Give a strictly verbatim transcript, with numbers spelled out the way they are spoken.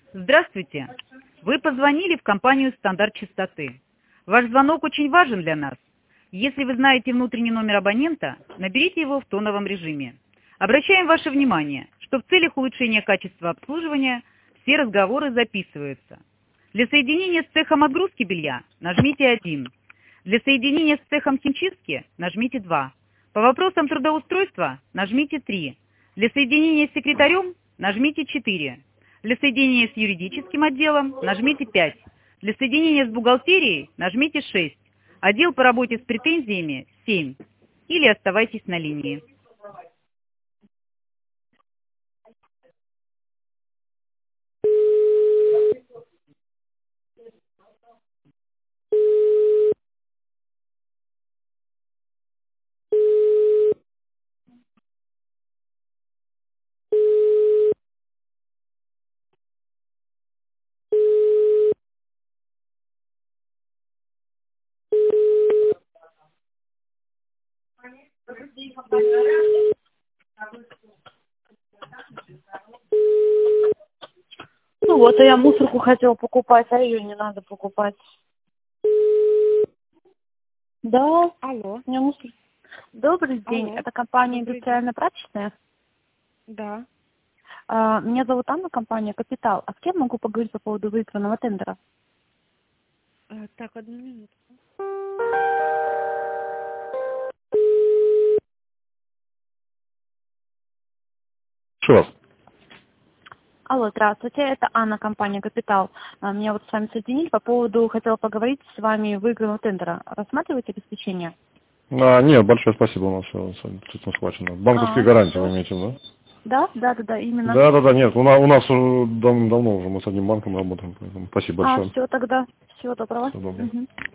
Здравствуйте! Вы позвонили в компанию «Стандарт частоты». Ваш звонок очень важен для нас. Если вы знаете внутренний номер абонента, наберите его в тоновом режиме. Обращаем ваше внимание, что в целях улучшения качества обслуживания все разговоры записываются. Для соединения с цехом отгрузки белья нажмите один. Для соединения с цехом химчистки нажмите два. По вопросам трудоустройства нажмите три. Для соединения с секретарем нажмите четыре. Для соединения с юридическим отделом нажмите пять. Для соединения с бухгалтерией нажмите шесть. Отдел по работе с претензиями семь. Или оставайтесь на линии. Ну вот, а я мусорку хотела покупать, а ее не надо покупать. Да, Алло. у меня мусор. Добрый день, Алло. это компания Добрый день. «Индустриально-прачечная». Да. А, меня зовут Анна, компания «Капитал». А с кем могу поговорить по поводу выигранного тендера? А, так, одну минуту. Что вас? Алло, здравствуйте, это Анна, компания «Капитал». А, Меня вот с вами соединили по поводу, хотела поговорить с вами выигранного тендера. Рассматриваете обеспечение? А, нет, большое спасибо, у нас все с схвачено. Банковские А, гарантии всё. вы имеете, да? Да, да, да, да, именно. Да, да, да, нет, у нас, у нас уже дав- давно уже мы с одним банком работаем, поэтому спасибо А, большое. все тогда. Всего доброго. Всего доброго. Мгм.